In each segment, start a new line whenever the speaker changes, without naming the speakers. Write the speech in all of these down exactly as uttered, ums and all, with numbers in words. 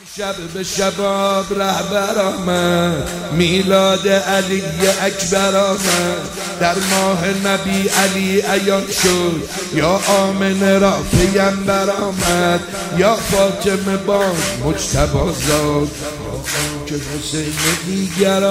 شب به شباب رهبر آمد، میلاد علی اکبر آمد، در ماه نبی علی عیان شد، یا آمنه را پیمبر آمد، یا فاطمه باز مجتبی زاد، که حسین دیگر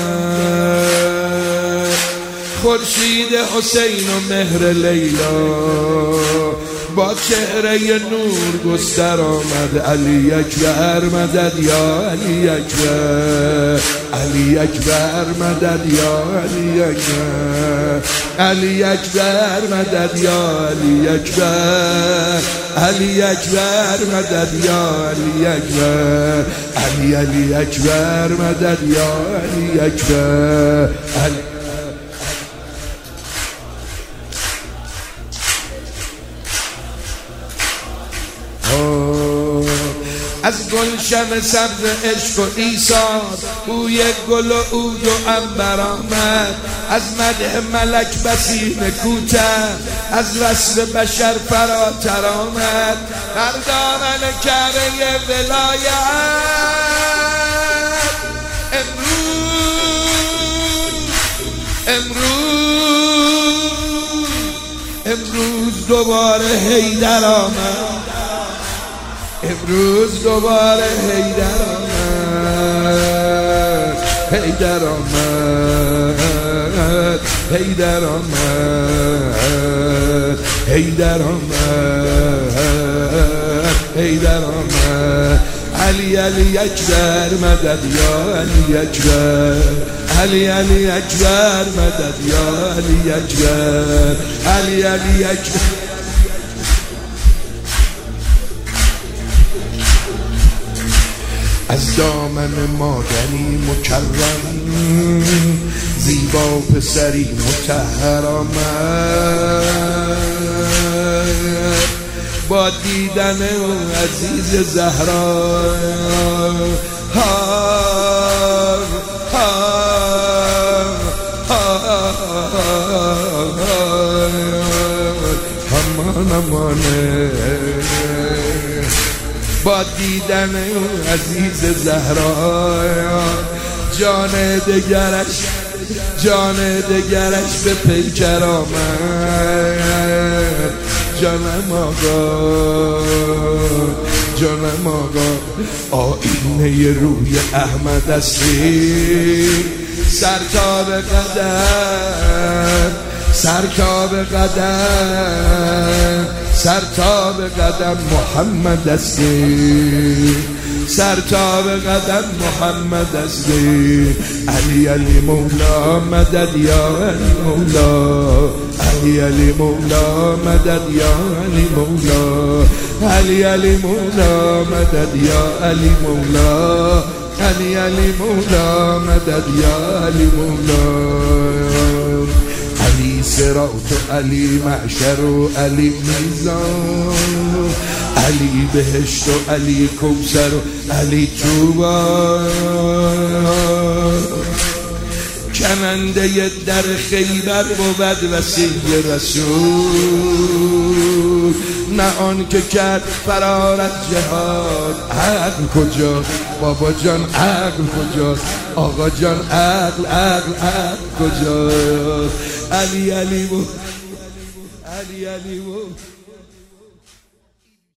آمد. خورشید حسین و مهر لیلا با چهره نور گستر آمد. علی اکبر مدد یا علی اکبر، علی اکبر مدد یا علی اکبر، علی اکبر مدد یا علی اکبر، علی اکبر مدد یا علی اکبر، علی علی اکبر مدد یا علی اکبر. از گلشن سبز عشق و ایثار بوی گل و عود و عنبر آمد، از مدح ملک بسی نکوتر، از وصف بشر فراتر آمد. در دامن کعبه ولایت امروز امروز امروز دوباره حیدر آمد، امروز دوباره حیدر آمد، حیدر آمد، حیدر آمد، حیدر آمد، حیدر آمد. علی علی اکبر مدد یا علی اکبر، علی علی اکبر مدد یا علی اکبر، علی علی اکبر. از دامن مادری مکرم زیبا پسری مطهر آمد، با دیدن عزیز زهرا همان امانه، با دیدن عزیز زهرا جان دگرش جان دگرش به پیکر آمد. جانم آقا جانم آقا آینه روی احمد هستی، سر تا به قدم، سر تا به قدم، سر تا به قدم محمد هستی، سر تا به قدم محمد هستی. علی علی مولا مدد یا علی مولا، علی علی مولا مدد یا علی مولا، علی علی مولا مدد یا علی مولا، علی علی مولا مدد یا علی مولا. علی صراط و علی محشر و علی میزان، علی بهشت و علی کوثر و علی طوبی، کننده در خیبر بود وسیع رسول، نه آن که کرد فرار از جهاد. عقل کجا بابا جان، عقل کجا آقا جان، عقل عقل عقل کجا. علی علی و علی علی و